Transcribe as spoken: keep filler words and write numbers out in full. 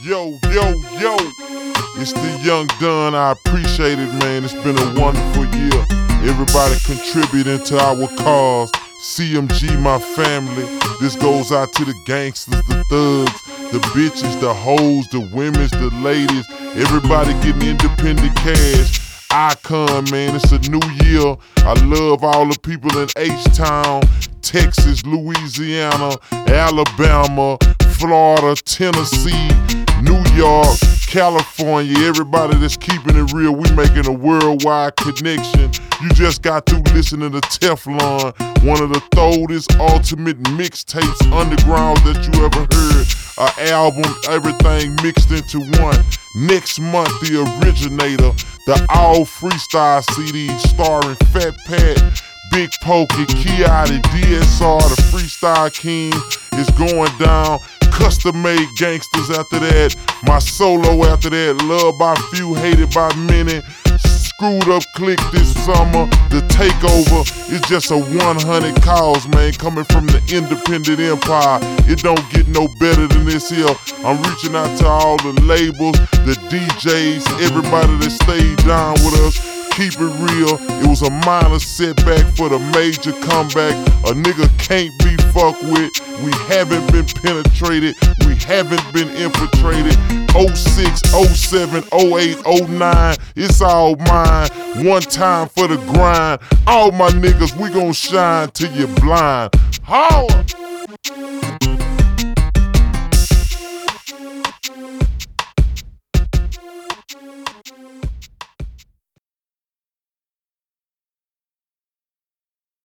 Yo, yo, yo, it's the Young Don. I appreciate it, man. It's been a wonderful year. Everybody contributing to our cause. C M G, my family. This goes out to the gangsters, the thugs, the bitches, the hoes, the women's, the ladies. Everybody getting independent cash. Icon, man, it's a new year. I love all the people in H-Town, Texas, Louisiana, Alabama, Florida, Tennessee, New York, California. Everybody that's keeping it real, we making a worldwide connection. You just got to listen to the Teflon, one of the oldest ultimate mixtapes underground that you ever heard. An album, everything mixed into one. Next month, the originator, the all freestyle C D starring Fat Pat, Big Pokey, Kiati, D S R, the Freestyle King is going down. Custom made gangsters after that. My solo after that. Loved by few, hated by many. Screwed up click this summer. The takeover is just a one hundred cause, man, coming from the independent empire. It don't get no better than this here. I'm reaching out to all the labels, the D Js, everybody that stayed down with us. Keep it real, it was a minor setback for the major comeback. A nigga can't be fucked with. We haven't been penetrated, we haven't been infiltrated. oh six, oh seven, oh eight, oh nine, it's all mine. One time for the grind. All my niggas, we gon' shine till you blind. Holla!